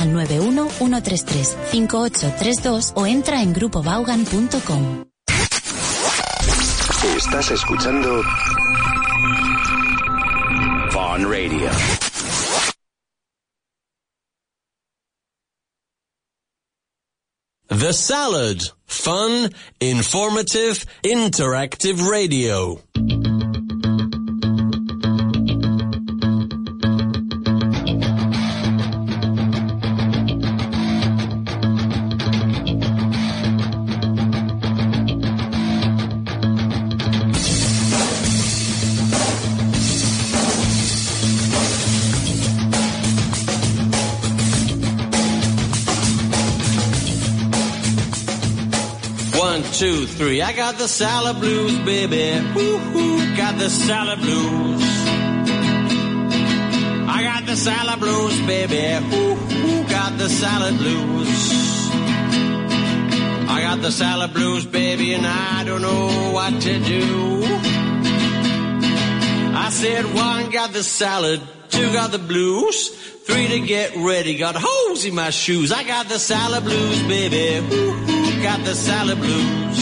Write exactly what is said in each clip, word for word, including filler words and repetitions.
al nueve uno uno tres tres cinco ocho tres dos o entra en grupo vaughan punto com. Estás escuchando Fun Radio. The Salad. Fun, informative, interactive radio. One, two, three. I got the salad blues, baby. Woo-hoo, got the salad blues. I got the salad blues, baby. Woo-hoo, got the salad blues. I got the salad blues, baby, and I don't know what to do. I said one got the salad, two got the blues, three to get ready, got holes in my shoes. I got the salad blues, baby. Woo-hoo, got the salad blues.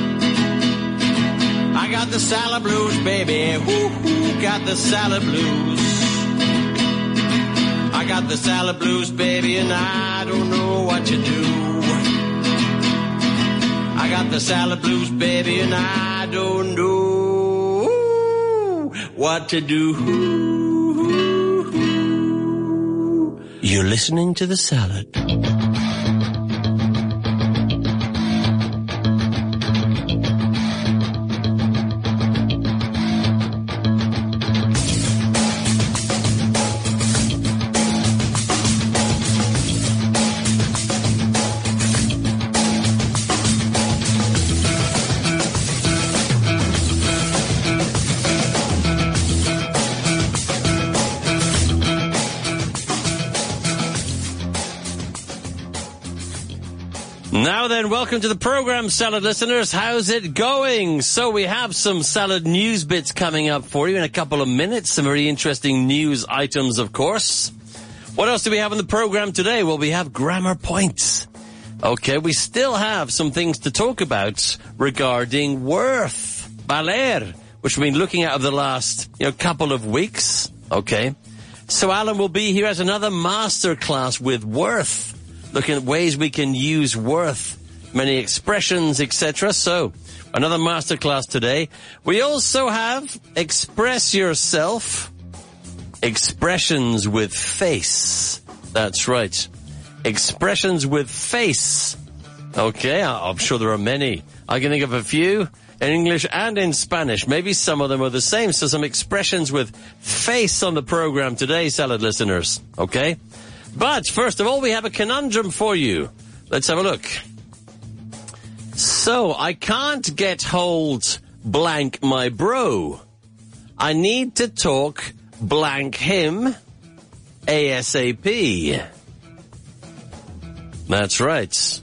I got the salad blues, baby. Woo-hoo, got the salad blues. I got the salad blues, baby, and I don't know what to do. I got the salad blues, baby, and I don't know what to do. You're listening to The Salad. Now then, welcome to the program, Salad listeners. How's it going? So we have some Salad news bits coming up for you in a couple of minutes. Some very interesting news items, of course. What else do we have on the program today? Well, we have grammar points. Okay, we still have some things to talk about regarding worth, valer, which we've been looking at over the last, you know, couple of weeks. Okay. So Alan will be here as another masterclass with worth. Looking at ways we can use worth, many expressions, et cetera. So, another masterclass today. We also have Express Yourself, expressions with face. That's right. Expressions with face. Okay, I'm sure there are many. I can think of a few in English and in Spanish. Maybe some of them are the same. So some expressions with face on the program today, Salad listeners. Okay? But, first of all, we have a conundrum for you. Let's have a look. So, I can't get hold blank my bro. I need to talk blank him ASAP. That's right.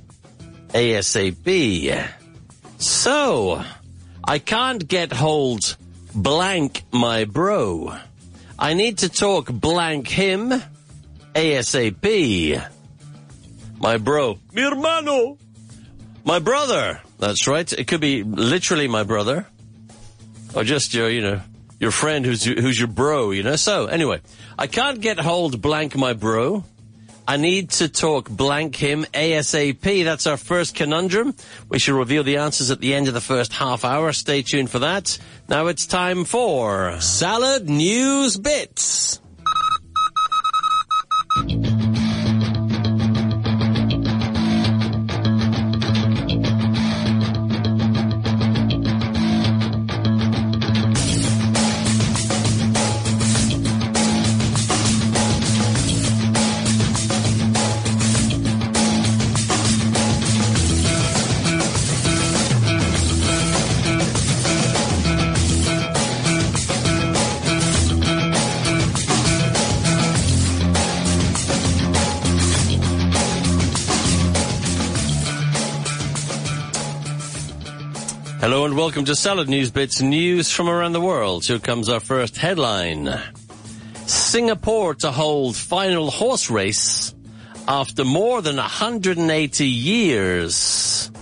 ASAP. So, I can't get hold blank my bro. I need to talk blank him ASAP. My bro. Mi hermano. My brother. That's right. It could be literally my brother. Or just your, you know, your friend who's, who's your bro, you know. So, anyway. I can't get hold blank my bro. I need to talk blank him ASAP. That's our first conundrum. We shall reveal the answers at the end of the first half hour. Stay tuned for that. Now it's time for Salad News Bits. Hello and welcome to Salad News Bits, news from around the world. Here comes our first headline. Singapore to hold final horse race after more than one hundred eighty years.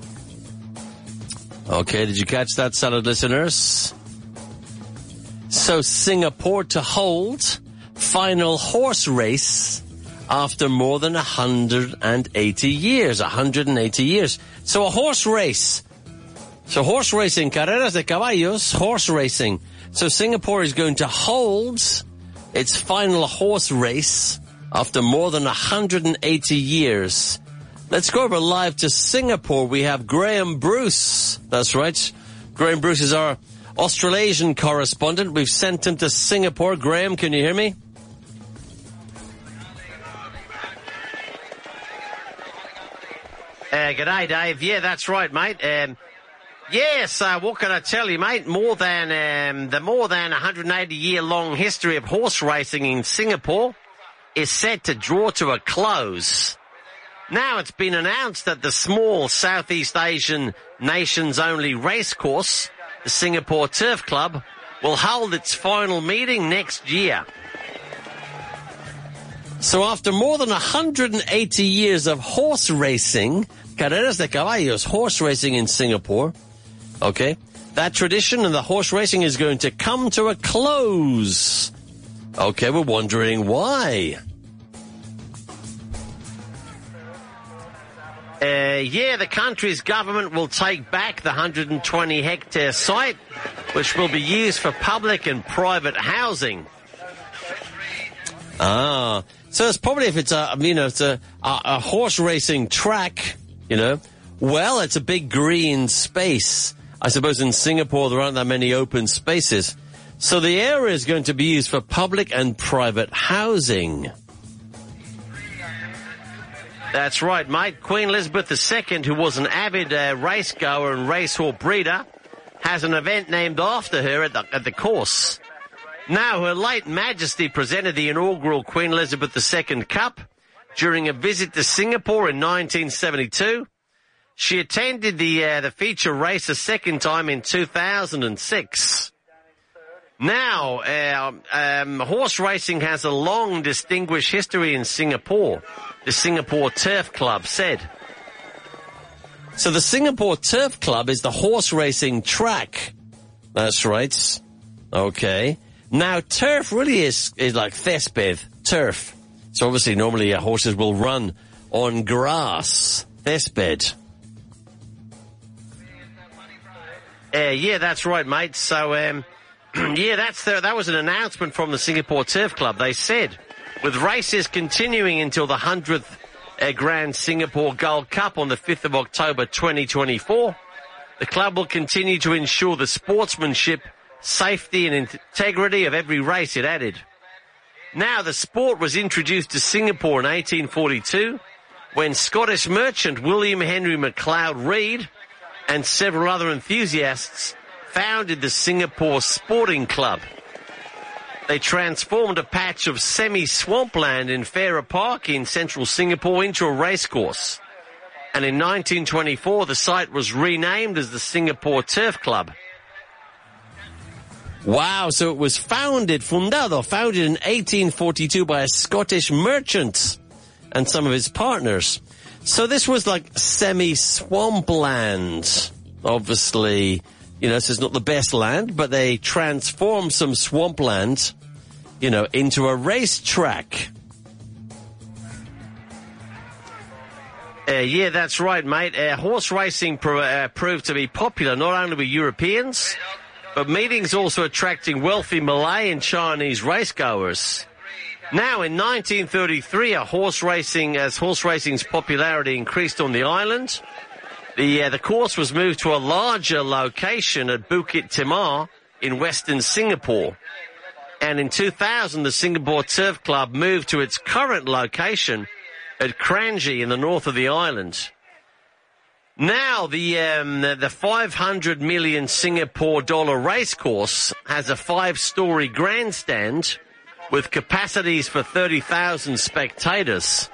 Okay, did you catch that, salad listeners? So Singapore to hold final horse race after more than one hundred eighty years. one hundred eighty years. So a horse race. So horse racing, carreras de caballos, horse racing. So Singapore is going to hold its final horse race after more than one hundred eighty years. Let's go over live to Singapore. We have Graham Bruce. That's right. Graham Bruce is our Australasian correspondent. We've sent him to Singapore. Graham, can you hear me? Uh, g'day, Dave. Yeah, that's right, mate. Um, yes, uh, what can I tell you, mate? More than um, the more than one hundred eighty year long history of horse racing in Singapore is set to draw to a close. Now it's been announced that the small Southeast Asian nations-only racecourse, the Singapore Turf Club, will hold its final meeting next year. So after more than one hundred eighty years of horse racing, carreras de caballos, horse racing in Singapore, okay, that tradition and the horse racing is going to come to a close. Okay, we're wondering why. Uh, yeah, the country's government will take back the one hundred twenty hectare site, which will be used for public and private housing. Ah, so it's probably if it's a, you know, it's a, a, a horse racing track, you know, well, it's a big green space. I suppose in Singapore there aren't that many open spaces. So the area is going to be used for public and private housing. That's right, mate. Queen Elizabeth the Second, who was an avid uh, race goer and racehorse breeder, has an event named after her at the, at the course. Now, Her late Majesty presented the inaugural Queen Elizabeth the Second Cup during a visit to Singapore in nineteen seventy-two. She attended the uh, the feature race a second time in two thousand six. Now, uh, um, horse racing has a long, distinguished history in Singapore, the Singapore Turf Club said. So the Singapore Turf Club is the horse racing track. That's right. Okay. Now, turf really is, is like césped, turf. So obviously, normally uh, horses will run on grass, césped. Uh, yeah, that's right, mate. So, um, yeah, that's the, that was an announcement from the Singapore Turf Club. They said, with races continuing until the hundredth uh, Grand Singapore Gold Cup on the fifth of October twenty twenty-four, the club will continue to ensure the sportsmanship, safety and integrity of every race, it added. Now, the sport was introduced to Singapore in eighteen forty-two when Scottish merchant William Henry MacLeod Reid and several other enthusiasts founded the Singapore Sporting Club. They transformed a patch of semi-swampland in Farrer Park in central Singapore into a racecourse. And in nineteen twenty-four, the site was renamed as the Singapore Turf Club. Wow, so it was founded, fundado, founded in eighteen forty-two by a Scottish merchant and some of his partners. So this was like semi-swampland. Obviously, you know, this is not the best land, but they transformed some swampland, you know, into a racetrack. Uh, yeah, that's right, mate. Uh, horse racing pro- uh, proved to be popular not only with Europeans, but meetings also attracting wealthy Malay and Chinese racegoers. Now, in nineteen thirty-three, a horse racing, as horse racing's popularity increased on the island, the uh, the course was moved to a larger location at Bukit Timah in western Singapore. And in two thousand, the Singapore Turf Club moved to its current location at Kranji in the north of the island. Now, the um, the, the five hundred million Singapore dollar racecourse has a five-story grandstand with capacities for thirty thousand spectators.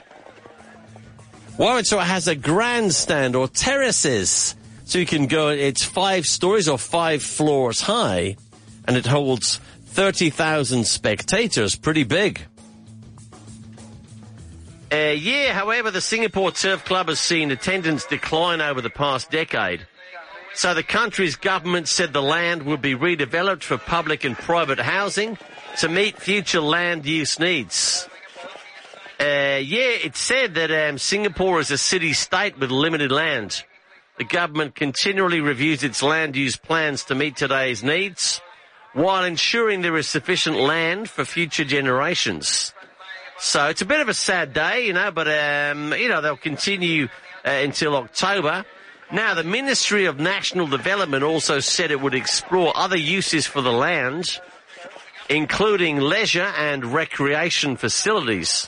Wow, so it has a grandstand or terraces. So you can go, it's five stories or five floors high, and it holds thirty thousand spectators. Pretty big. Uh, yeah, however, the Singapore Turf Club has seen attendance decline over the past decade. So the country's government said the land would be redeveloped for public and private housing to meet future land use needs. Uh, yeah, it said that um, Singapore is a city-state with limited land. The government continually reviews its land use plans to meet today's needs, while ensuring there is sufficient land for future generations. So it's a bit of a sad day, you know, but, um, you know, they'll continue uh, until October. Now, the Ministry of National Development also said it would explore other uses for the land, including leisure and recreation facilities.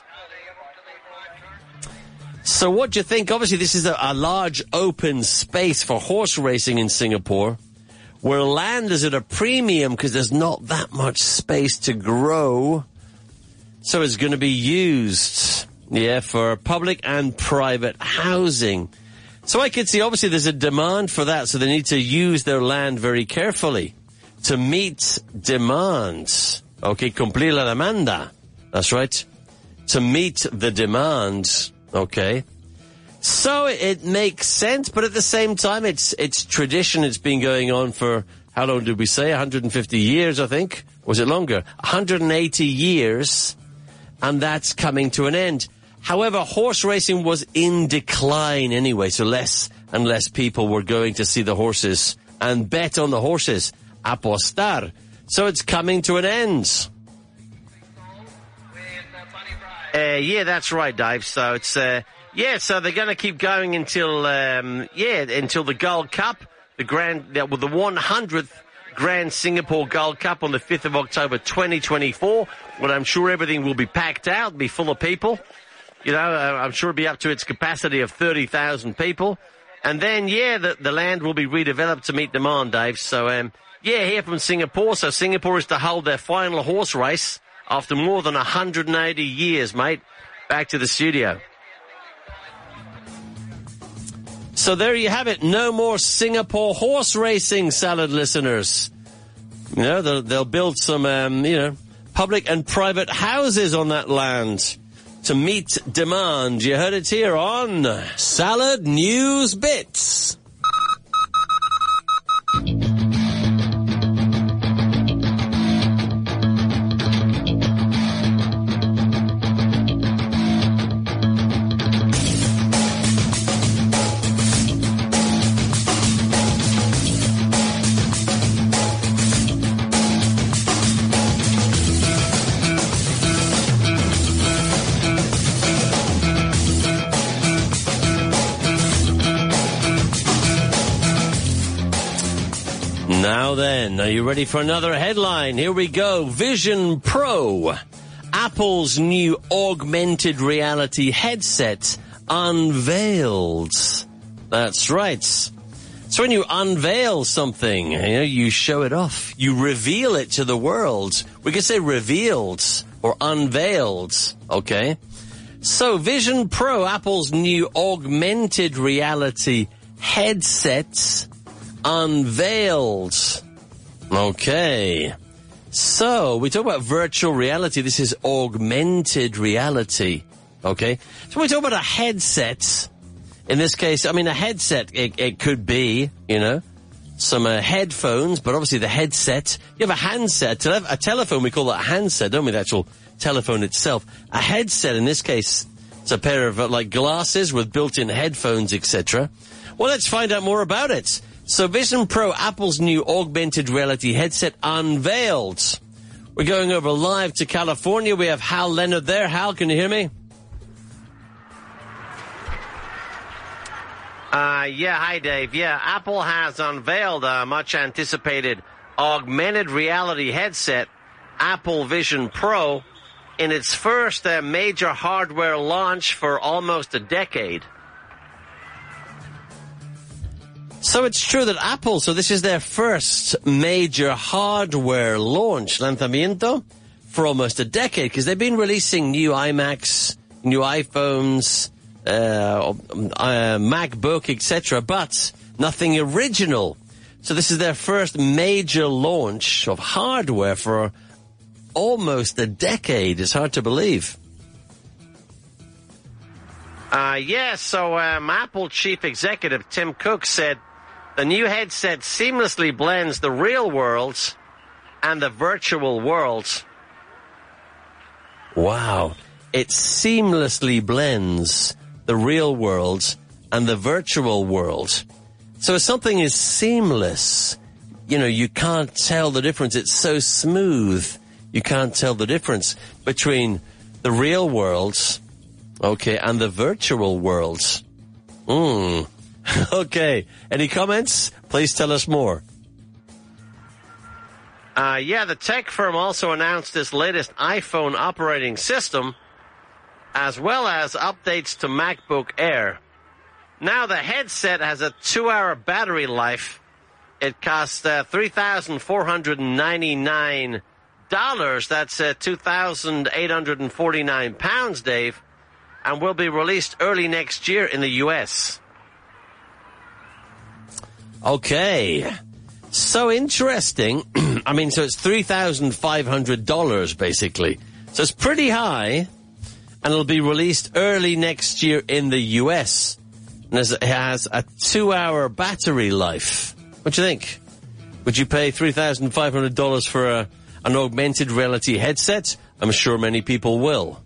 So what do you think? Obviously, this is a, a large open space for horse racing in Singapore, where land is at a premium because there's not that much space to grow. So it's going to be used, yeah, for public and private housing. So I could see, obviously, there's a demand for that, so they need to use their land very carefully to meet demand. Okay, cumplir la demanda. That's right. To meet the demand. Okay. So it makes sense, but at the same time, it's it's tradition. It's been going on for, how long did we say? one hundred fifty years, I think. Was it longer? one hundred eighty years. And that's coming to an end. However, horse racing was in decline anyway, so less and less people were going to see the horses and bet on the horses. Apostar. So it's coming to an end. Uh, yeah, that's right, Dave. So it's, uh, yeah, so they're going to keep going until, um, yeah, until the Gold Cup, the grand, uh, well, the one hundredth Grand Singapore Gold Cup on the fifth of October twenty twenty-four, when I'm sure everything will be packed out, be full of people. You know, uh, I'm sure it'll be up to its capacity of thirty thousand people. And then, yeah, the, the land will be redeveloped to meet demand, Dave. So, um, yeah, here from Singapore. So Singapore is to hold their final horse race after more than one hundred eighty years, mate. Back to the studio. So there you have it. No more Singapore horse racing, Salad listeners. You know, they'll, they'll build some, um, you know, public and private houses on that land to meet demand. You heard it here on Salad News Bits. Now then, are you ready for another headline? Here we go. Vision Pro, Apple's new augmented reality headset unveiled. That's right. So when you unveil something, you know, you show it off. You reveal it to the world. We could say revealed or unveiled, okay? So Vision Pro, Apple's new augmented reality headset unveiled. Okay. So, we talk about virtual reality. This is augmented reality. Okay. So we talk about a headset. In this case, I mean, a headset, it, it could be, you know, some uh, headphones, but obviously the headset, you have a handset, tele- a telephone, we call that a handset, don't we, the actual telephone itself. A headset, in this case, it's a pair of, uh, like, glasses with built-in headphones, et cetera. Well, let's find out more about it. So Vision Pro, Apple's new augmented reality headset unveiled. We're going over live to California. We have Hal Leonard there. Hal, can you hear me? Uh, yeah, hi Dave. Yeah, Apple has unveiled a much anticipated augmented reality headset, Apple Vision Pro, in its first uh, major hardware launch for almost a decade. So it's true that Apple, so this is their first major hardware launch, lanzamiento, for almost a decade, because they've been releasing new iMacs, new iPhones, uh, uh MacBook, et cetera, but nothing original. So this is their first major launch of hardware for almost a decade. It's hard to believe. Uh, yeah, so um, Apple chief executive Tim Cook said the new headset seamlessly blends the real world and the virtual world. Wow. It seamlessly blends the real world and the virtual world. So if something is seamless, you know, you can't tell the difference. It's so smooth. You can't tell the difference between the real world, okay, and the virtual world. Mm. Okay. Any comments? Please tell us more. Uh, yeah, the tech firm also announced its latest iPhone operating system, as well as updates to MacBook Air. Now the headset has a two-hour battery life. It costs uh, three thousand four hundred ninety-nine dollars. That's uh, two thousand eight hundred forty-nine pounds, Dave, and will be released early next year in the U S. Okay. So interesting. I mean, so it's three thousand five hundred dollars, basically. So it's pretty high, and it'll be released early next year in the U S. And it has a two-hour battery life. What do you think? Would you pay three thousand five hundred dollars for a, an augmented reality headset? I'm sure many people will.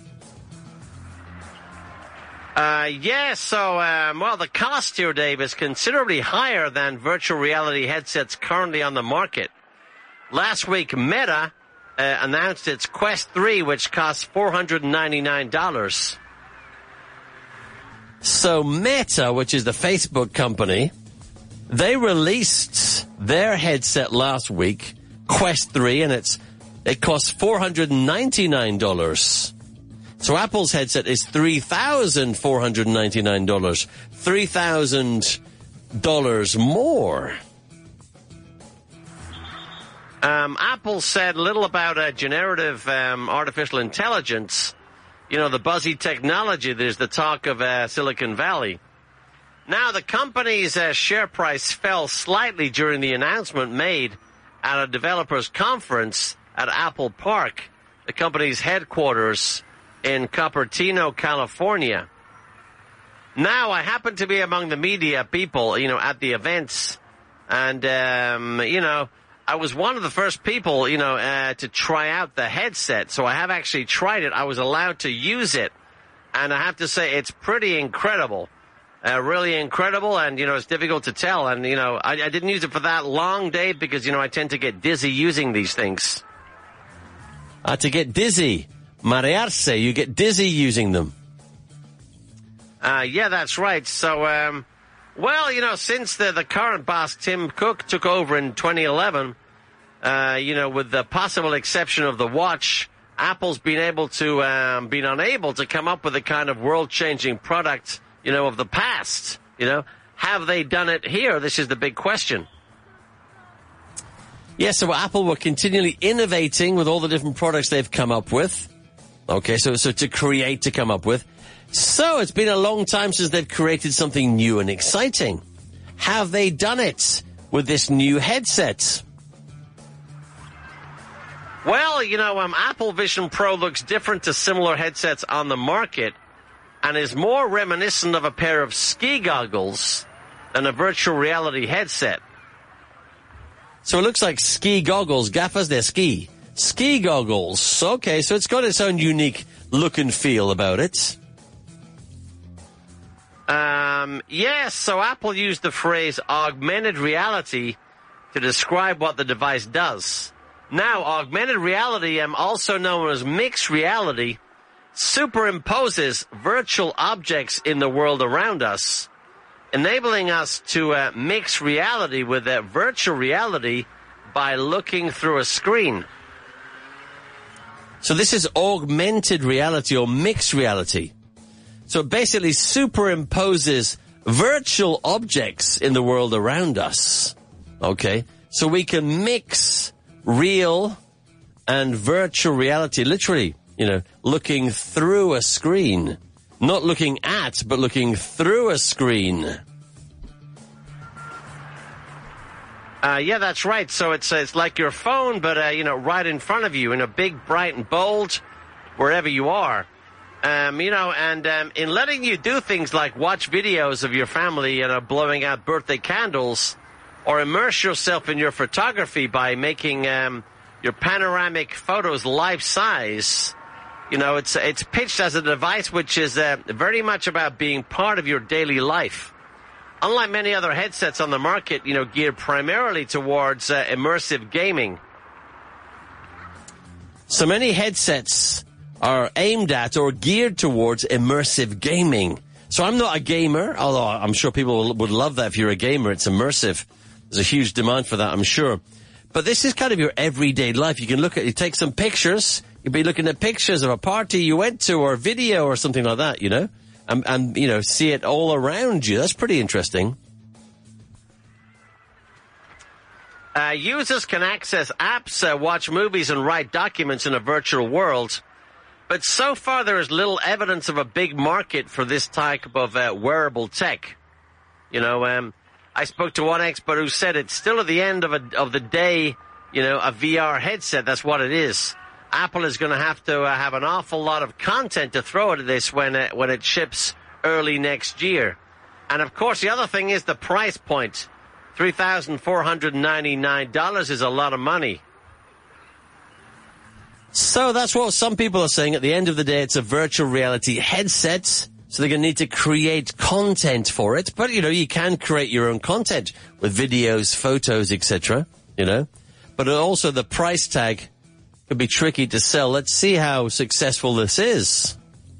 Uh, yeah, so, um, well, the cost here, Dave, is considerably higher than virtual reality headsets currently on the market. Last week, Meta uh, announced its Quest three, which costs four hundred ninety-nine dollars. So Meta, which is the Facebook company, they released their headset last week, Quest three, and it's it costs four hundred ninety-nine dollars. So Apple's headset is three thousand four hundred ninety-nine dollars. three thousand dollars more. Um, Apple said little about uh, generative um, artificial intelligence. You know, the buzzy technology, there's the talk of uh, Silicon Valley. Now, the company's uh, share price fell slightly during the announcement made at a developers conference at Apple Park, the company's headquarters in Cupertino, California. Now, I happen to be among the media people, you know, at the events, and, um, you know, I was one of the first people, you know, uh, to try out the headset, so I have actually tried it. I was allowed to use it, and I have to say it's pretty incredible. Uh, really incredible, and, you know, it's difficult to tell, and, you know, I, I didn't use it for that long, Dave, because, you know, I tend to get dizzy using these things. Uh, to get dizzy. Marearse, you get dizzy using them. Uh, yeah, that's right. So, um, well, you know, since the, the current boss, Tim Cook, took over in twenty eleven, uh, you know, with the possible exception of the watch, Apple's been able to, um, been unable to come up with the kind of world-changing product, you know, of the past. You know, have they done it here? This is the big question. Yeah, so Apple were continually innovating with all the different products they've come up with. Okay, so, so to create, to come up with. So it's been a long time since they've created something new and exciting. Have they done it with this new headset? Well, you know, um, Apple Vision Pro looks different to similar headsets on the market and is more reminiscent of a pair of ski goggles than a virtual reality headset. So it looks like ski goggles, gafas de ski. Ski goggles. Okay, so it's got its own unique look and feel about it. Um, yes, so Apple used the phrase augmented reality to describe what the device does. Now, augmented reality, um, also known as mixed reality, superimposes virtual objects in the world around us, enabling us to uh, mix reality with uh, virtual reality by looking through a screen. So this is augmented reality or mixed reality. So it basically superimposes virtual objects in the world around us. Okay? So we can mix real and virtual reality, literally, you know, looking through a screen. Not looking at, but looking through a screen. Uh, yeah, that's right. So it's, uh, it's like your phone, but, uh, you know, right in front of you in a big, bright and bold, wherever you are. Um, you know, and um, in letting you do things like watch videos of your family, you know, blowing out birthday candles, or immerse yourself in your photography by making um, your panoramic photos life-size. You know, it's it's pitched as a device which is uh, very much about being part of your daily life. Unlike many other headsets on the market, you know, geared primarily towards uh, immersive gaming. So many headsets are aimed at or geared towards immersive gaming. So I'm not a gamer, although I'm sure people would love that if you're a gamer. It's immersive. There's a huge demand for that, I'm sure. But this is kind of your everyday life. You can look at, you take some pictures, you'll be looking at pictures of a party you went to or video or something like that, you know, and, and you know, see it all around you. That's pretty interesting. Uh, users can access apps, uh, watch movies, and write documents in a virtual world. But so far, there is little evidence of a big market for this type of uh, wearable tech. You know, um, I spoke to one expert who said it's still at the end of a, of the day, you know, a V R headset. That's what it is. Apple is going to have to uh, have an awful lot of content to throw at this when it, when it ships early next year. And of course, the other thing is the price point. three thousand four hundred ninety-nine dollars is a lot of money. So that's what some people are saying. At the end of the day, it's a virtual reality headset. So they're going to need to create content for it. But, you know, you can create your own content with videos, photos, et cetera, you know. But also the price tag could be tricky to sell. Let's see how successful this is.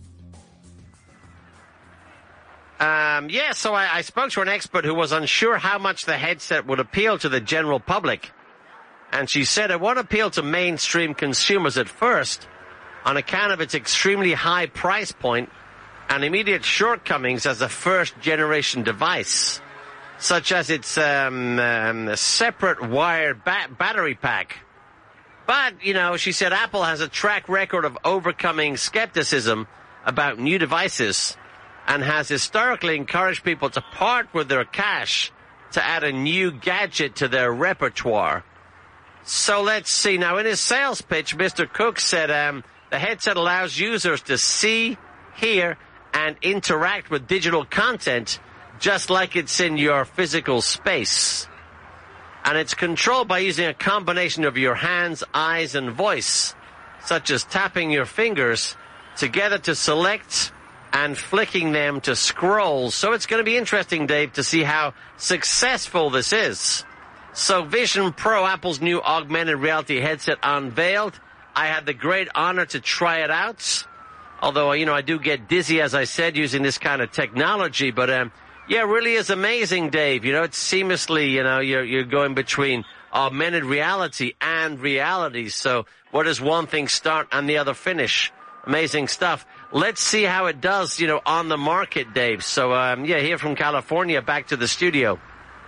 Um, yeah, so I, I spoke to an expert who was unsure how much the headset would appeal to the general public. And she said it won't appeal to mainstream consumers at first on account of its extremely high price point and immediate shortcomings as a first-generation device, such as its um, um, separate wired ba- battery pack. But, you know, she said Apple has a track record of overcoming skepticism about new devices and has historically encouraged people to part with their cash to add a new gadget to their repertoire. So let's see. Now, in his sales pitch, Mister Cook said um, the headset allows users to see, hear, and interact with digital content just like it's in your physical space. And it's controlled by using a combination of your hands, eyes, and voice, such as tapping your fingers together to select and flicking them to scroll. So it's going to be interesting, Dave, to see how successful this is. So Vision Pro, Apple's new augmented reality headset, unveiled. I had the great honor to try it out. Although, you know, I do get dizzy, as I said, using this kind of technology. But, um, yeah, it really is amazing, Dave. You know, it's seamlessly, you know, you're, you're going between augmented reality and reality. So where does one thing start and the other finish? Amazing stuff. Let's see how it does, you know, on the market, Dave. So, um, yeah, here from California, back to the studio.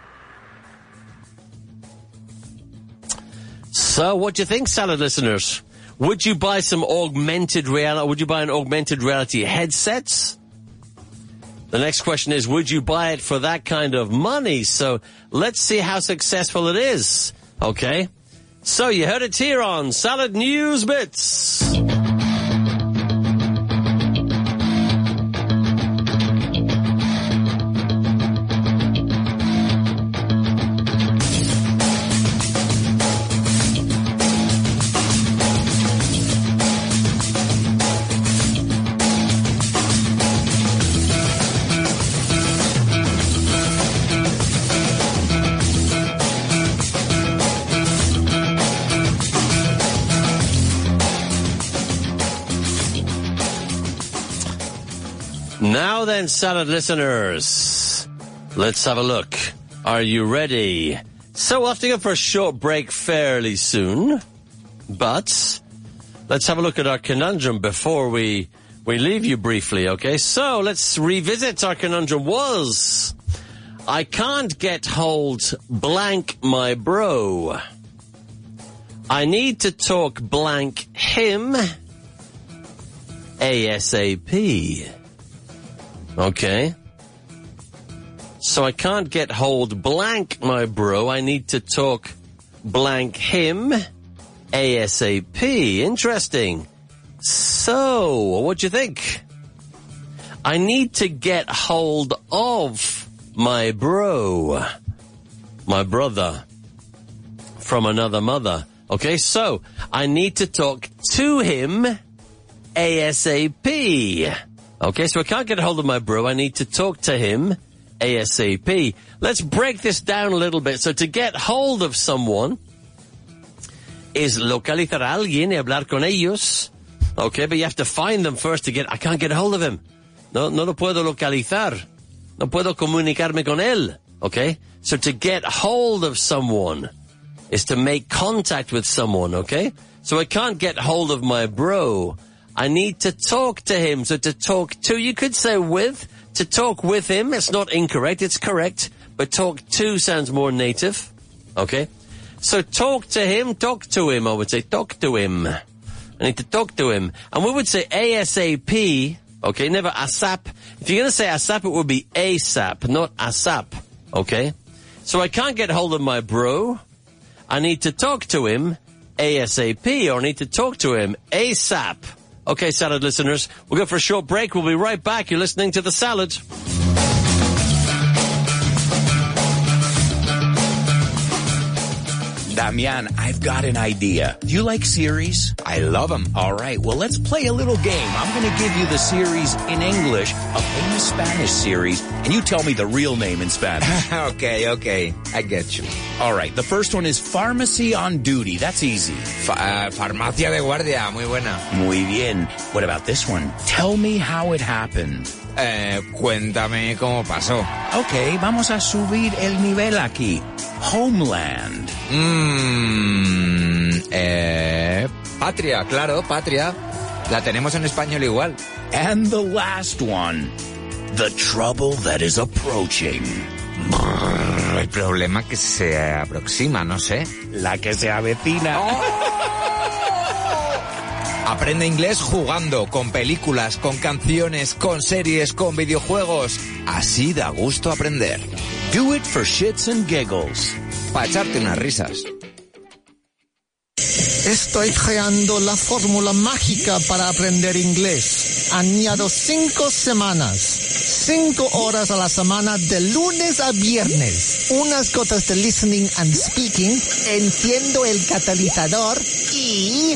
So, what do you think, Salad listeners? Would you buy some augmented reality? Would you buy an augmented reality headset? The next question is, would you buy it for that kind of money? So, let's see how successful it is. Okay? So, you heard it here on Salad News Bits. Now then, Salad listeners, let's have a look. Are you ready? So we'll have to go for a short break fairly soon, but let's have a look at our conundrum before we, we leave you briefly, okay? So let's revisit our conundrum was, I can't get hold blank my bro. I need to talk blank him ASAP. Okay. So I can't get hold blank my bro. I need to talk blank him ASAP. Interesting. So, what do you think? I need to get hold of my bro, my brother from another mother. Okay, so I need to talk to him ASAP. Okay, so I can't get hold of my bro. I need to talk to him ASAP. Let's break this down a little bit. So to get hold of someone is localizar a alguien y hablar con ellos. Okay, but you have to find them first to get... I can't get hold of him. No, no lo puedo localizar. No puedo comunicarme con él. Okay? So to get hold of someone is to make contact with someone, okay? So I can't get hold of my bro. I need to talk to him. So to talk to, you could say with. To talk with him, it's not incorrect, it's correct. But talk to sounds more native. Okay? So talk to him, talk to him, I would say. Talk to him. I need to talk to him. And we would say ASAP, okay? Never ASAP. If you're going to say ASAP, it would be ASAP, not ASAP, okay? So I can't get hold of my bro. I need to talk to him ASAP, or I need to talk to him ASAP. Okay, Salad listeners, we'll go for a short break. We'll be right back. You're listening to The Salad. Damian, I've got an idea. Do you like series? I love them. All right, well, let's play a little game. I'm going to give you the series in English, a famous Spanish series, and you tell me the real name in Spanish. okay, okay, I get you. All right, the first one is Pharmacy on Duty. That's easy. Fa- uh, farmacia de guardia, muy buena. Muy bien. What about this one? Tell me how it happened. Eh, cuéntame cómo pasó. Okay, vamos a subir el nivel aquí. Homeland. Mmm, eh, Patria, claro, Patria. La tenemos en español igual. And the last one. The trouble that is approaching. Brrr, el problema que se aproxima, no sé. La que se avecina. ¡Oh! Aprende inglés jugando, con películas, con canciones, con series, con videojuegos. Así da gusto aprender. Do it for shits and giggles. Para echarte unas risas. Estoy creando la fórmula mágica para aprender inglés. Añado cinco semanas, cinco horas a la semana de lunes a viernes. Unas gotas de listening and speaking, enciendo el catalizador y...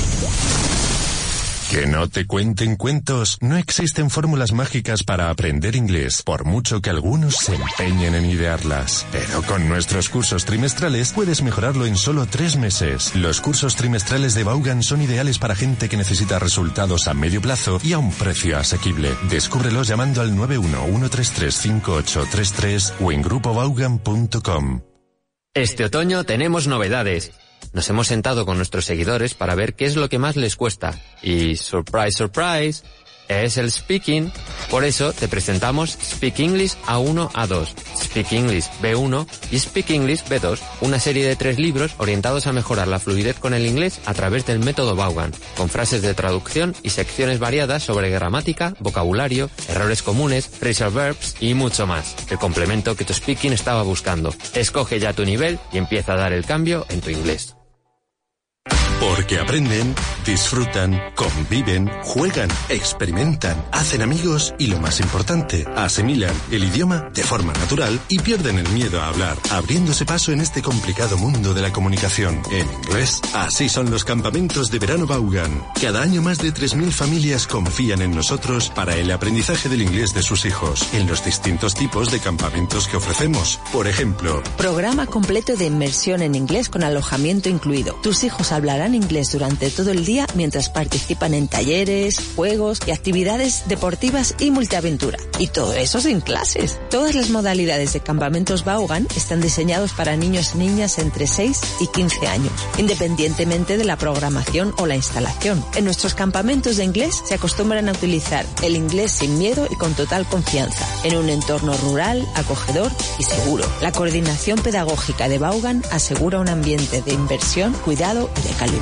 Que no te cuenten cuentos, no existen fórmulas mágicas para aprender inglés, por mucho que algunos se empeñen en idearlas. Pero con nuestros cursos trimestrales puedes mejorarlo en solo tres meses. Los cursos trimestrales de Vaughan son ideales para gente que necesita resultados a medio plazo y a un precio asequible. Descúbrelos llamando al nueve uno uno tres tres cinco ocho tres tres o en grupo vaughan punto com. Este otoño tenemos novedades. Nos hemos sentado con nuestros seguidores para ver qué es lo que más les cuesta. Y, surprise, surprise, es el speaking. Por eso te presentamos Speak English A uno A dos, Speak English B uno y Speak English B dos, una serie de tres libros orientados a mejorar la fluidez con el inglés a través del método Vaughan, con frases de traducción y secciones variadas sobre gramática, vocabulario, errores comunes, phrasal verbs y mucho más. El complemento que tu speaking estaba buscando. Escoge ya tu nivel y empieza a dar el cambio en tu inglés. Porque aprenden, disfrutan, conviven, juegan, experimentan, hacen amigos y, lo más importante, asimilan el idioma de forma natural y pierden el miedo a hablar, abriéndose paso en este complicado mundo de la comunicación en inglés. Así son los campamentos de verano Vaughan. Cada año más de tres mil familias confían en nosotros para el aprendizaje del inglés de sus hijos en los distintos tipos de campamentos que ofrecemos. Por ejemplo, programa completo de inmersión en inglés con alojamiento incluido. Tus hijos hablarán inglés durante todo el día mientras participan en talleres, juegos y actividades deportivas y multiaventura. Y todo eso sin clases. Todas las modalidades de campamentos Vaughan están diseñados para niños y niñas entre seis y quince años, independientemente de la programación o la instalación. En nuestros campamentos de inglés se acostumbran a utilizar el inglés sin miedo y con total confianza, en un entorno rural, acogedor y seguro. La coordinación pedagógica de Vaughan asegura un ambiente de inversión, cuidado y de calidad.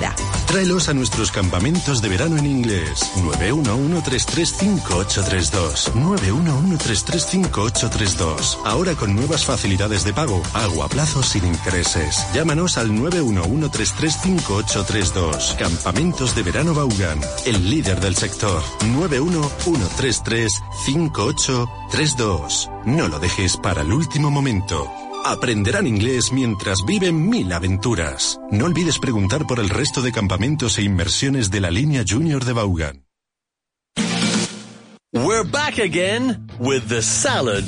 Tráelos a nuestros campamentos de verano en inglés. nueve uno uno tres tres cinco ocho tres dos. nueve uno uno tres tres cinco ocho tres dos. Ahora con nuevas facilidades de pago. Pago a plazos sin intereses. Llámanos al nueve uno uno tres tres cinco ocho tres dos. Campamentos de verano Vaughan. El líder del sector. nueve uno uno tres tres cinco ocho tres dos. No lo dejes para el último momento. Aprenderán inglés mientras viven mil aventuras. No olvides preguntar por el resto de campamentos e inmersiones de la línea Junior de Vaughan. We're back again with the salad.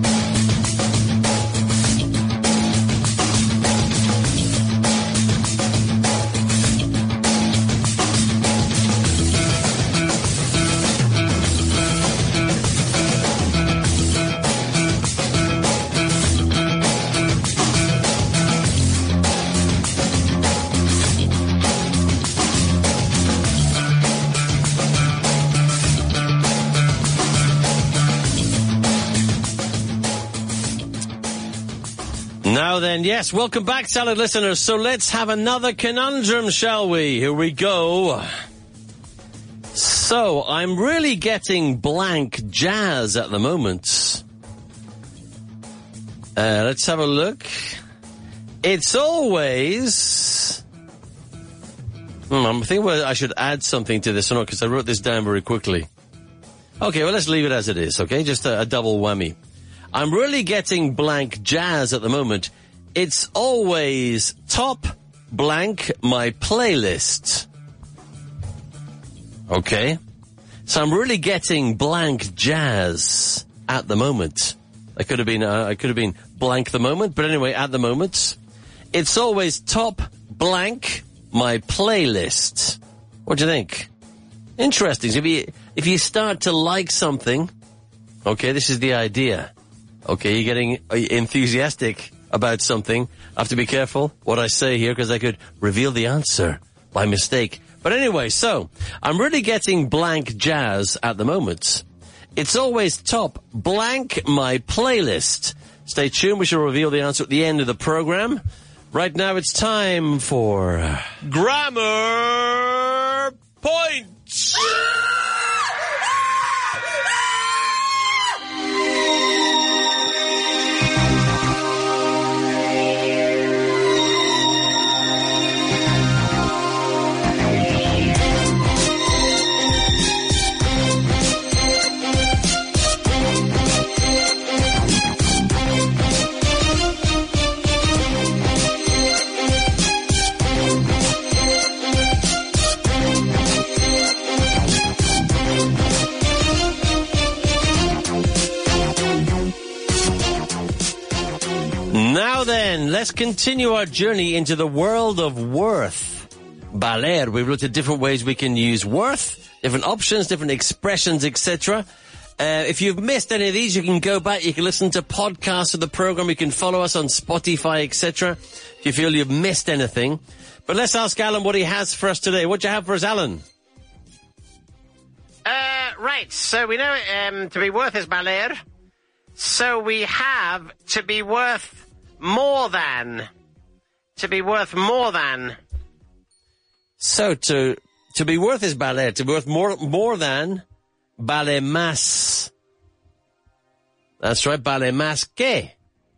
Now then, yes, welcome back, Salad listeners. So let's have another conundrum, shall we? Here we go. So, I'm really getting blank jazz at the moment. Uh, let's have a look. It's always... Hmm, I'm thinking whether I should add something to this or not, because I wrote this down very quickly. Okay, well, let's leave it as it is, okay? Just a, a double whammy. I'm really getting blank jazz at the moment. It's always top blank my playlist. Okay? So I'm really getting blank jazz at the moment. I could have been, uh, I could have been blank the moment, but anyway, at the moment. It's always top blank my playlist. What do you think? Interesting. So if you, if you start to like something, okay, this is the idea. Okay, you're getting enthusiastic about something. I have to be careful what I say here because I could reveal the answer by mistake. But anyway, so, I'm really getting blank jazz at the moment. It's always top blank my playlist. Stay tuned, we shall reveal the answer at the end of the program. Right now it's time for... Grammar Points! Now then, let's continue our journey into the world of worth. Valer, we've looked at different ways we can use worth, different options, different expressions, et cetera. Uh, if you've missed any of these, you can go back, you can listen to podcasts of the program, you can follow us on Spotify, et cetera, if you feel you've missed anything. But let's ask Alan what he has for us today. What do you have for us, Alan? Uh, right, so we know um, to be worth is valer. So we have to be worth more than. To be worth more than. So to to be worth is valer. To be worth more more than, vale más. That's right, vale más que.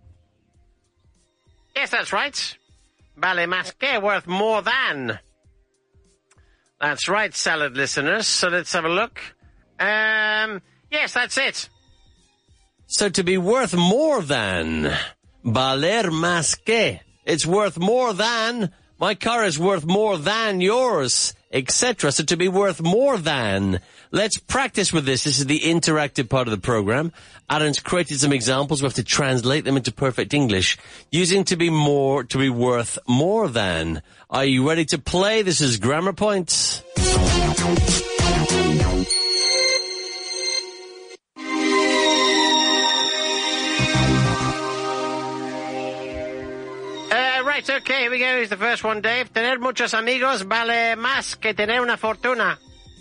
Yes, that's right. Vale más que, worth more than. That's right, salad listeners. So let's have a look. Um, yes, that's it. So to be worth more than, valer más que. It's worth more than, my car is worth more than yours, et cetera. So to be worth more than. Let's practice with this. This is the interactive part of the program. Alan's created some examples. We have to translate them into perfect English using to be more, to be worth more than. Are you ready to play? This is Grammar Points. Right, okay, here we go. Here's the first one, Dave. Tener muchos amigos vale más que tener una fortuna.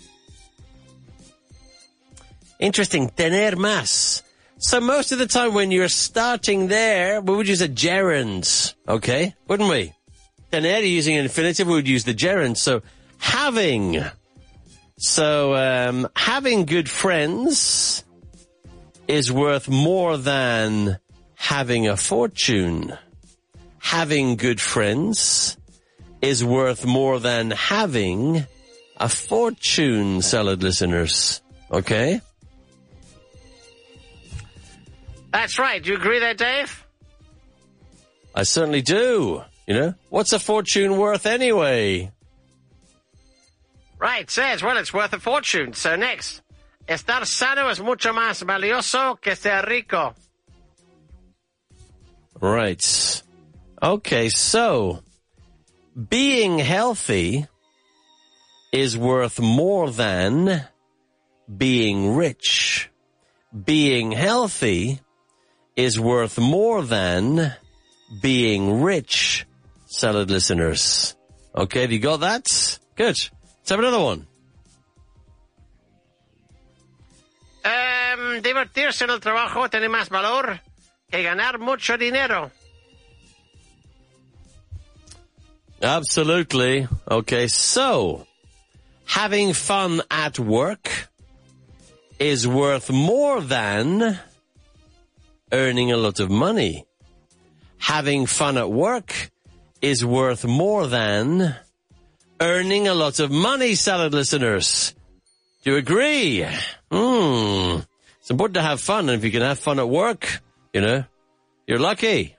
Interesting. Tener más. So most of the time when you're starting there, we would use a gerund, okay? Wouldn't we? Tener, using an infinitive, we would use the gerund. So having. So, um, having good friends is worth more than having a fortune. Having good friends is worth more than having a fortune, Salad listeners. Okay? That's right. Do you agree there, Dave? I certainly do. You know, what's a fortune worth anyway? Right, says, well, it's worth a fortune. So next, estar sano es mucho más valioso que ser rico. Right. Okay, so being healthy is worth more than being rich. Being healthy is worth more than being rich, Salad listeners. Okay, have you got that? Good. Let's have another one. Um, divertirse en el trabajo tiene más valor que ganar mucho dinero. Absolutely. Okay, so having fun at work is worth more than earning a lot of money. Having fun at work is worth more than earning a lot of money, Salad listeners. Do you agree? Hmm. It's important to have fun, and if you can have fun at work, you know, you're lucky.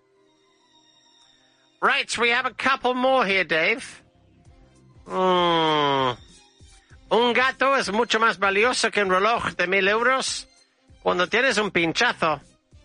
Right, we have a couple more here, Dave. Mm. Un gato es mucho más valioso que un reloj de mil euros cuando tienes un pinchazo.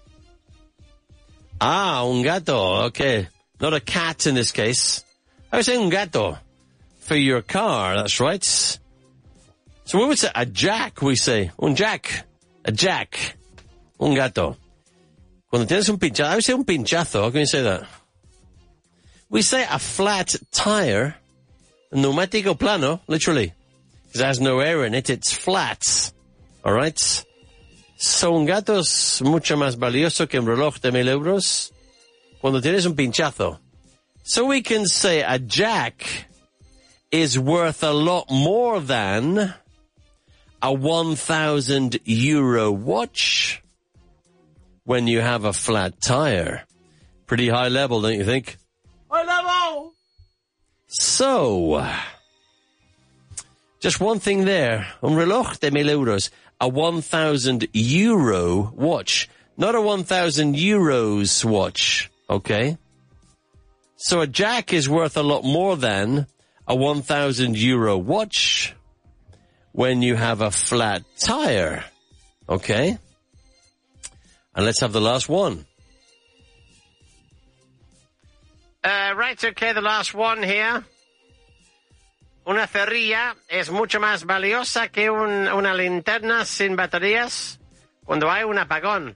Ah, un gato. Okay. Not a cat in this case. I would say un gato for your car. That's right. So we would say a jack, we say. Un jack. A jack. Un gato. Cuando tienes un pinchazo. I would say un pinchazo. How can you say that? We say a flat tire. Pneumatico plano, literally. Because it has no air in it. It's flat. All right? So un gato es mucho más valioso que un reloj de mil euros cuando tienes un pinchazo. So we can say a jack is worth a lot more than a one thousand euro watch when you have a flat tire. Pretty high level, don't you think? High level! So, just one thing there. Un reloj de mil euros. A one thousand euro watch. Not a one thousand euros watch. Okay? So a jack is worth a lot more than a one thousand euro watch when you have a flat tire. Okay? And let's have the last one. Uh, right, okay, the last one here. Una cerilla es mucho más valiosa que un, una linterna sin baterías cuando hay un apagón.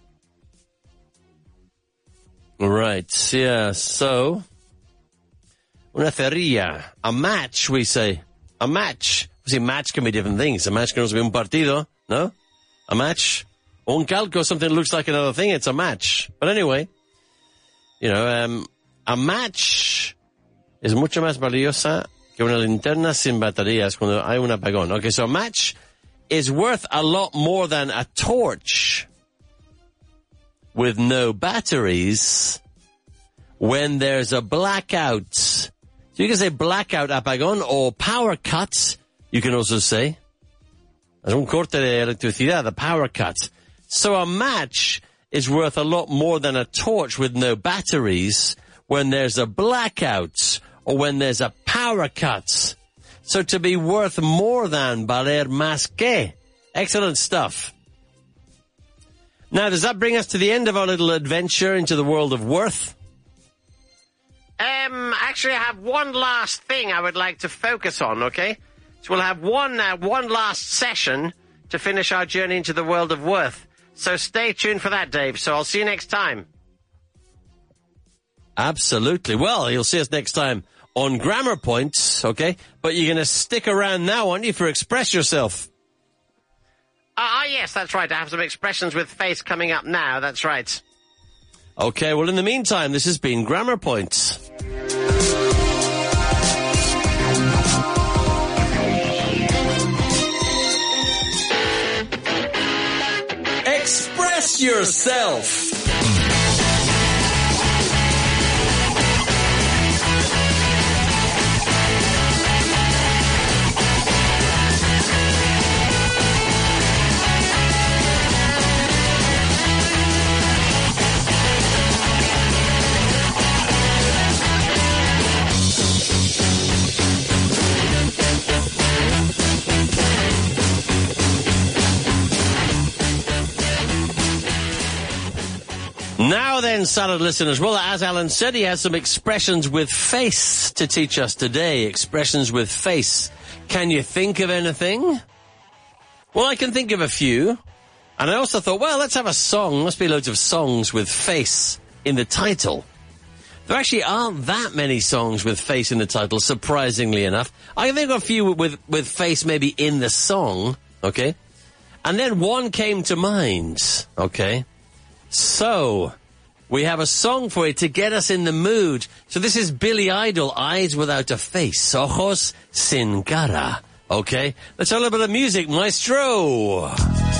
Right, yeah, so, una cerilla, a match, we say. A match. We say match can be different things. A match can also be un partido, no? A match. Un calco, something that looks like another thing, it's a match. But anyway, you know, um, a match es mucho más valiosa que una linterna sin baterías cuando hay un apagón. Okay, so a match is worth a lot more than a torch with no batteries when there's a blackout. So you can say blackout, apagón, or power cut, you can also say. Es un corte de electricidad, a power cut. So a match is worth a lot more than a torch with no batteries when there's a blackout or when there's a power cut. So to be worth more than, valer más que. Excellent stuff. Now, does that bring us to the end of our little adventure into the world of worth? Um, actually, I have one last thing I would like to focus on, okay? So we'll have one, uh, one last session to finish our journey into the world of worth. So stay tuned for that, Dave. So I'll see you next time. Absolutely. Well, you'll see us next time on Grammar Points, okay? But you're going to stick around now, aren't you, for Express Yourself? Ah, uh, yes, that's right. I have some expressions with face coming up now. That's right. Okay, well, in the meantime, this has been Grammar Points. Express yourself. Now then, salad listeners, well, as Alan said, he has some expressions with face to teach us today. Expressions with face. Can you think of anything? Well, I can think of a few. And I also thought, well, let's have a song. Must be loads of songs with face in the title. There actually aren't that many songs with face in the title, surprisingly enough. I can think of a few with, with face maybe in the song, okay? And then one came to mind, okay? So, we have a song for you to get us in the mood. So this is Billy Idol, Eyes Without a Face, Ojos Sin Cara. Okay, let's have a little bit of music, maestro.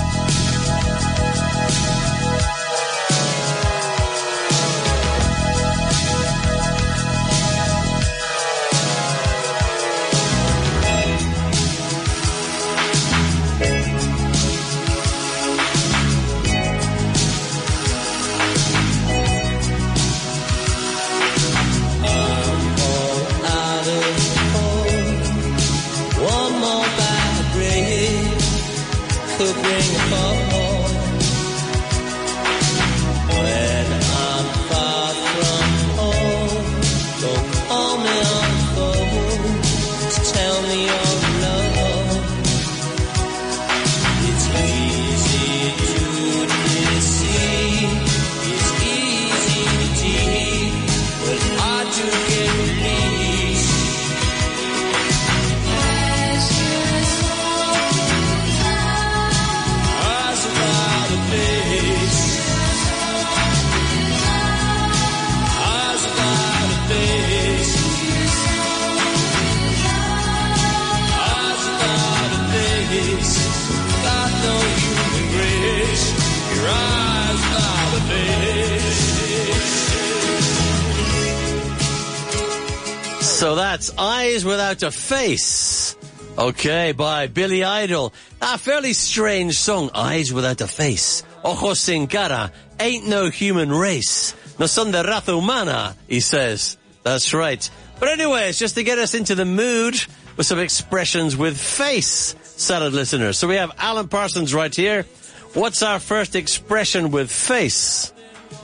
So that's Eyes Without a Face, okay, by Billy Idol. A fairly strange song, Eyes Without a Face. Ojos sin cara, ain't no human race. No son de raza humana, he says. That's right. But anyways, just to get us into the mood with some expressions with face, salad listeners. So we have Alan Parsons right here. What's our first expression with face?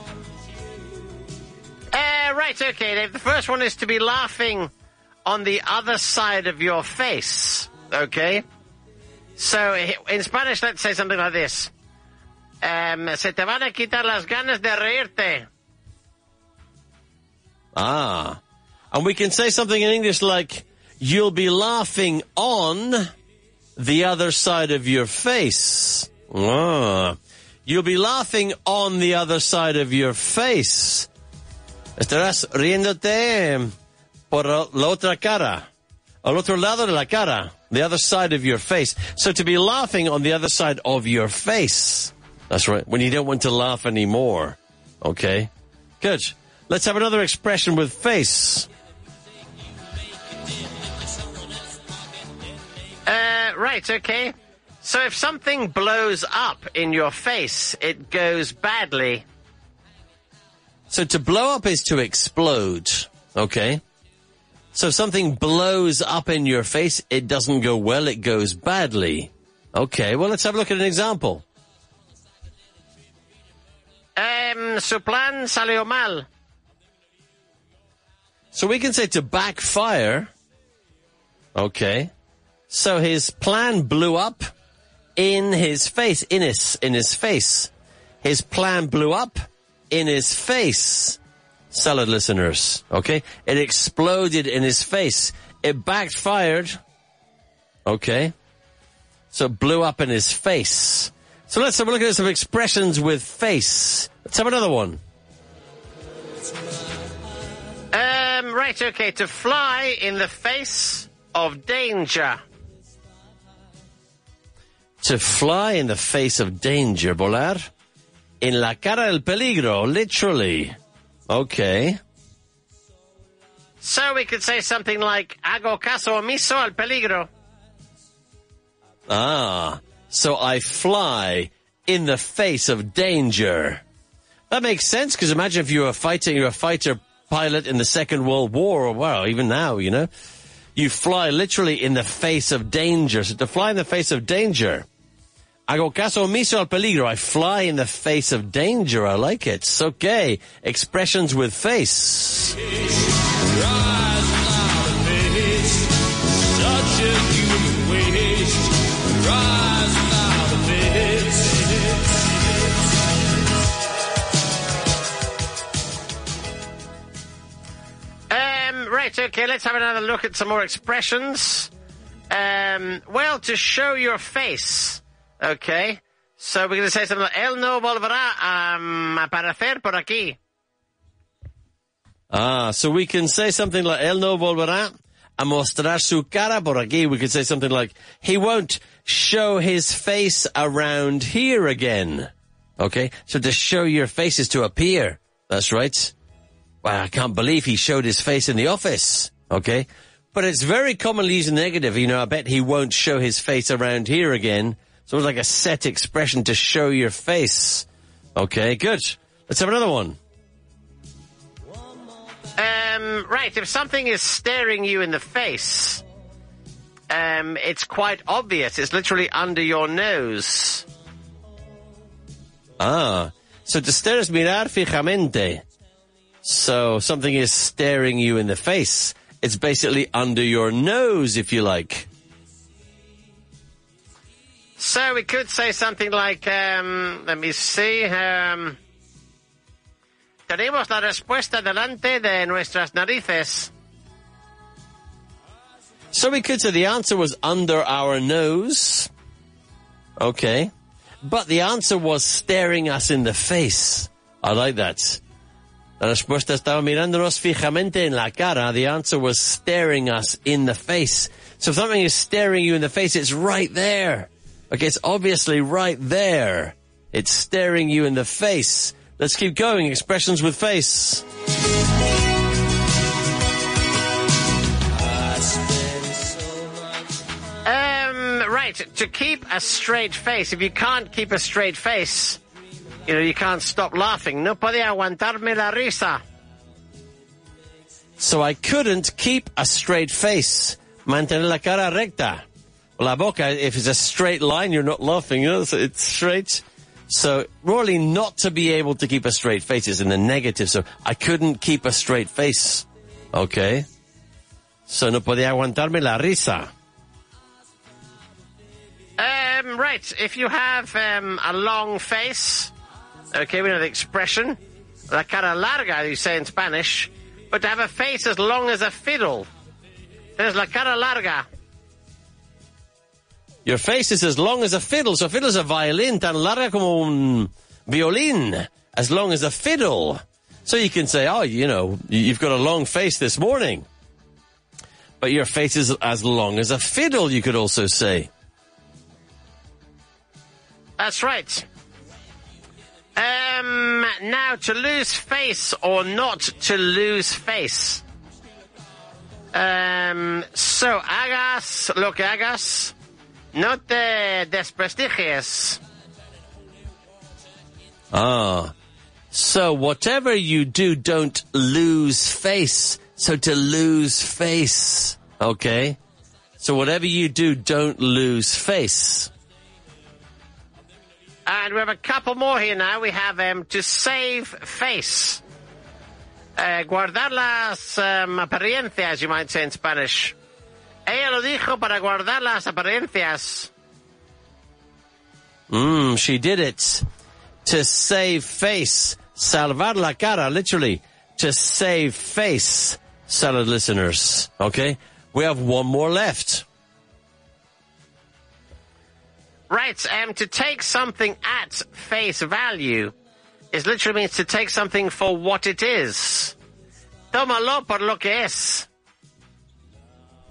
Uh, right, okay, Dave. The first one is to be laughing on the other side of your face, okay? So, in Spanish, let's say something like this. Um, se te van a quitar las ganas de reírte. Ah. And we can say something in English like, you'll be laughing on the other side of your face. Ah. You'll be laughing on the other side of your face. Estarás riéndote por la otra cara, al otro lado de la cara, the other side of your face. So to be laughing on the other side of your face. That's right, when you don't want to laugh anymore. Okay, good. Let's have another expression with face. Uh, right, okay. So if something blows up in your face, it goes badly. So to blow up is to explode, okay? So if something blows up in your face, it doesn't go well, it goes badly. Okay, well, let's have a look at an example. Um, su plan salió mal. So we can say to backfire. Okay. So his plan blew up in his face, in his, in his face. His plan blew up in his face, salad listeners, okay? It exploded in his face. It backfired, okay? So it blew up in his face. So let's have a look at some expressions with face. Let's have another one. Um, right, okay, to fly in the face of danger. To fly in the face of danger, volar. En la cara del peligro, literally. Okay. So we could say something like, hago caso omiso al peligro. Ah, so I fly in the face of danger. That makes sense, because imagine if you were fighting, you're a fighter pilot in the Second World War, or well, even now, you know. You fly literally in the face of danger. So to fly in the face of danger, hago caso omiso al peligro. I fly in the face of danger. I like it. It's okay. Expressions with face. Um, right, okay, let's have another look at some more expressions. Um, well, to show your face. Okay, so we're going to say something like, él no volverá a um, aparecer por aquí. Ah, so we can say something like, él no volverá a mostrar su cara por aquí. We could say something like, he won't show his face around here again. Okay, so to show your face is to appear. That's right. Well, I can't believe he showed his face in the office. Okay, but it's very commonly used in negative. You know, I bet he won't show his face around here again. So it's like a set expression to show your face. Okay, good. Let's have another one. Um, right, if something is staring you in the face, um, it's quite obvious. It's literally under your nose. Ah, so to stare is mirar fijamente. So something is staring you in the face. It's basically under your nose, if you like. So we could say something like, um, let me see, um, tenemos la respuesta delante de nuestras narices. So we could say the answer was under our nose. Okay. But the answer was staring us in the face. I like that. La respuesta estaba mirándonos fijamente en la cara. The answer was staring us in the face. So if something is staring you in the face, it's right there. Okay, it's obviously right there. It's staring you in the face. Let's keep going. Expressions with face. Um, right, to keep a straight face. If you can't keep a straight face, you know, you can't stop laughing. No podía aguantarme la risa. So I couldn't keep a straight face. Mantener la cara recta. La boca, if it's a straight line, you're not laughing, you know, so it's straight. So, really not to be able to keep a straight face is in the negative. So, I couldn't keep a straight face. Okay. So, no podía aguantarme la risa. Um, right, if you have um, a long face, okay, we know the expression, la cara larga, you say in Spanish, but to have a face as long as a fiddle, there's la cara larga. Your face is as long as a fiddle. So a fiddle is a violin tan larga como un violín, as long as a fiddle. So you can say, oh, you know, you've got a long face this morning. But your face is as long as a fiddle, you could also say. That's right. Um, now, to lose face or not to lose face. Um, so, hagas lo que hagas. No te desprestigies. Ah. So whatever you do, don't lose face. So to lose face. Okay. So whatever you do, don't lose face. And we have a couple more here now. We have um, to save face. Uh, guardar las um, apariencias, you might say in Spanish. Ella lo dijo para guardar las apariencias. Mm, she did it. To save face. Salvar la cara, literally. To save face, salad listeners. Okay? We have one more left. Right, um, to take something at face value is literally means to take something for what it is. Tómalo por lo que es.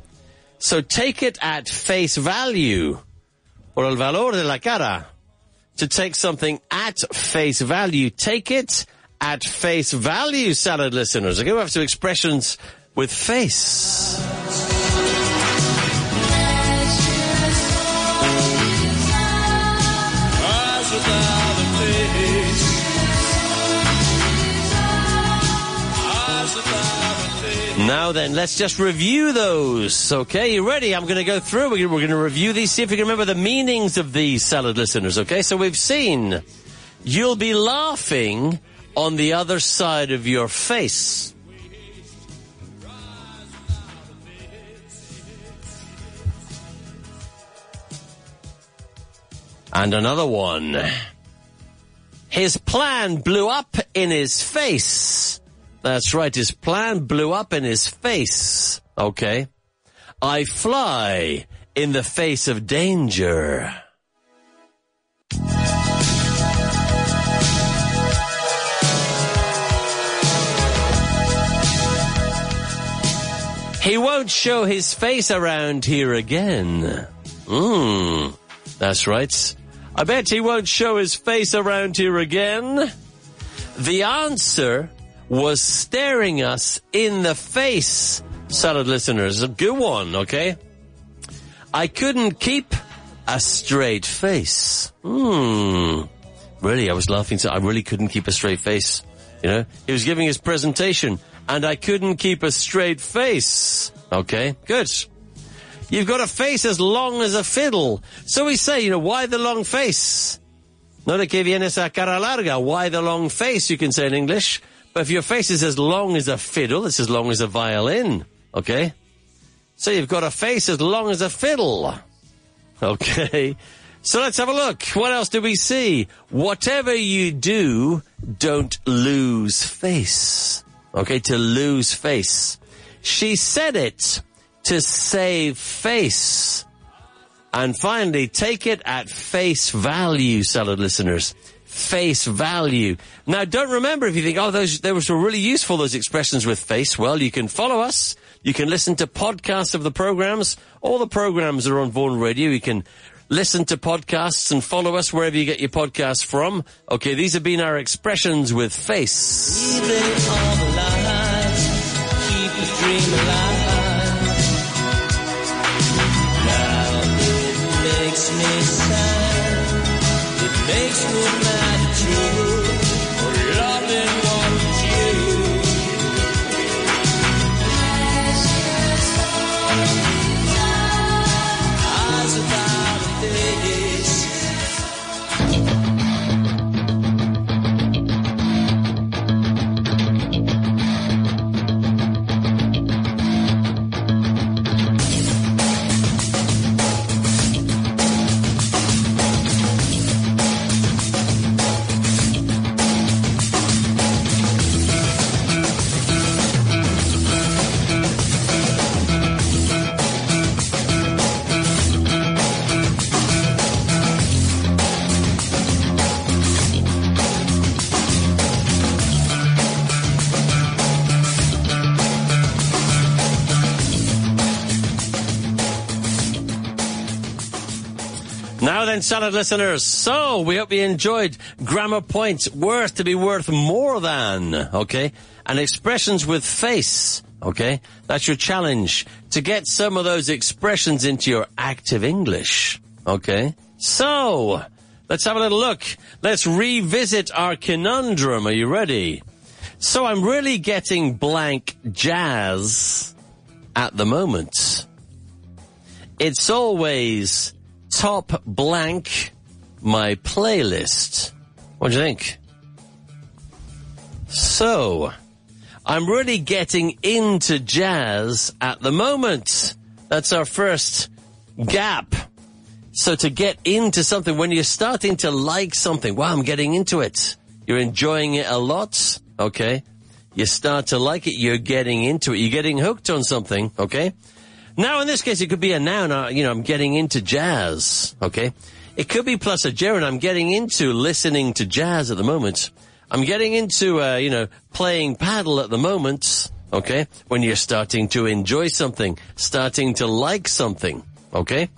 So take it at face value, por el valor de la cara. to take something at face value. Take it at face value, salad listeners. Okay, we have some expressions with face. Now then, let's just review those. Okay, you ready? I'm going to go through. We're going to review these, see if we can remember the meanings of these, salad listeners. Okay, so we've seen you'll be laughing on the other side of your face. And another one. His plan blew up in his face. That's right, his plan blew up in his face. Okay. I fly in the face of danger. He won't show his face around here again. Mmm, that's right. I bet he won't show his face around here again. The answer was staring us in the face, salad listeners. A good one, okay? I couldn't keep a straight face. Hmm. Really, I was laughing, so I really couldn't keep a straight face. You know, he was giving his presentation, and I couldn't keep a straight face. Okay, good. You've got a face as long as a fiddle. So we say, you know, why the long face? No de que viene esa cara larga. Why the long face, you can say in English. But if your face is as long as a fiddle, it's as long as a violin. Okay? So you've got a face as long as a fiddle. Okay? So let's have a look. What else do we see? Whatever you do, don't lose face. Okay, to lose face. She said it to save face. And finally, take it at face value, salad listeners. Face value. Now, don't remember if you think, oh, those, those were really useful, those expressions with face. Well, you can follow us. You can listen to podcasts of the programs. All the programs are on Vaughan Radio. You can listen to podcasts and follow us wherever you get your podcasts from. Okay, these have been our expressions with face. Keep it all the lies, keep the dream alive. Now it makes me sad, it makes me mad at you, for loving what you. Eyes without a face. Now then, salad listeners, so we hope you enjoyed grammar points worth to be worth more than, okay? And expressions with face, okay? That's your challenge, to get some of those expressions into your active English, okay? So, let's have a little look. Let's revisit our conundrum. Are you ready? So I'm really getting blank jazz at the moment. It's always top blank my playlist. What do you think? So, I'm really getting into jazz at the moment. That's our first gap. So to get into something, when you're starting to like something, wow, I'm getting into it. You're enjoying it a lot, okay? You start to like it, you're getting into it. You're getting hooked on something, okay? Now, in this case, it could be a noun. Uh, you know, I'm getting into jazz, okay? It could be plus a gerund. I'm getting into listening to jazz at the moment. I'm getting into, uh, you know, playing paddle at the moment, okay? When you're starting to enjoy something, starting to like something, okay?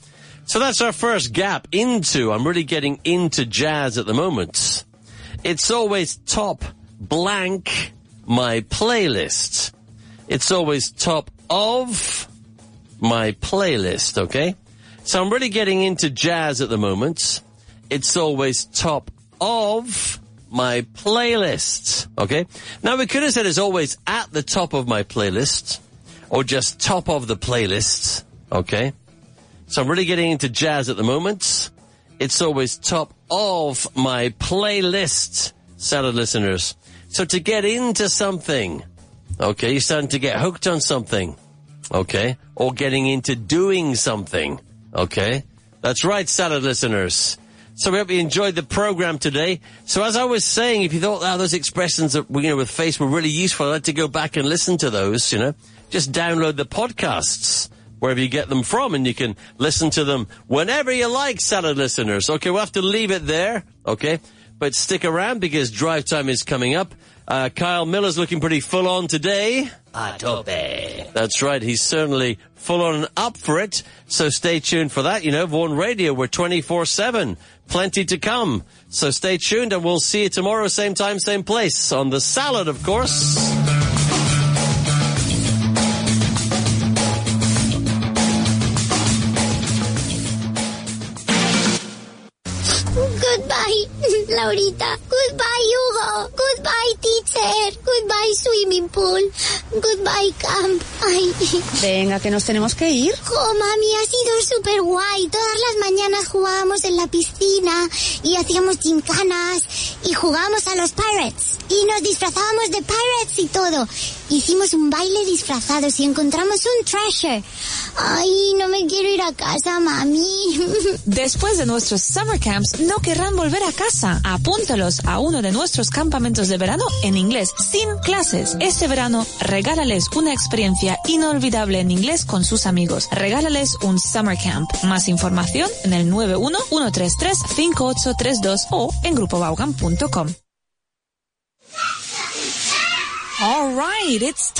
So that's our first gap into. I'm really getting into jazz at the moment. It's always top blank my playlist. It's always top of my playlist, okay? So I'm really getting into jazz at the moment. It's always top of my playlist, okay? Now we could have said it's always at the top of my playlist, or just top of the playlist, okay? So I'm really getting into jazz at the moment. It's always top of my playlist, salad listeners. So to get into something, okay, you're starting to get hooked on something, okay, or getting into doing something, okay? That's right, salad listeners. So we hope you enjoyed the program today. So as I was saying, if you thought oh, those expressions that, you know, with face were really useful, I'd like to go back and listen to those, you know. Just download the podcasts, wherever you get them from, and you can listen to them whenever you like, salad listeners. Okay, we'll have to leave it there, okay? But stick around because drive time is coming up. Uh, Kyle Miller's looking pretty full on today. A tope. That's right. He's certainly full on and up for it. So stay tuned for that. You know, Vaughan Radio, we're twenty-four seven. Plenty to come. So stay tuned and we'll see you tomorrow, same time, same place. On The Salad, of course. Goodbye, Laurita. Goodbye, Hugo. Goodbye, teacher. Goodbye, swimming pool. Goodbye, camp. Ay. Venga, que nos tenemos que ir. Oh, mami, ha sido súper guay. Todas las mañanas jugábamos en la piscina y hacíamos gimcanas y jugábamos a los pirates y nos disfrazábamos de pirates y todo. Hicimos un baile disfrazados y encontramos un treasure. Ay, no me quiero ir a casa, mami. Después de nuestros summer camps, no querrán volver a casa. Apúntalos a uno de nuestros campamentos de verano en inglés, sin clases. Este verano, regálales una experiencia inolvidable en inglés con sus amigos. Regálales un summer camp. Más información en el nueve uno, uno tres tres, cinco ocho tres dos o en grupo vaughan punto com. All right, it's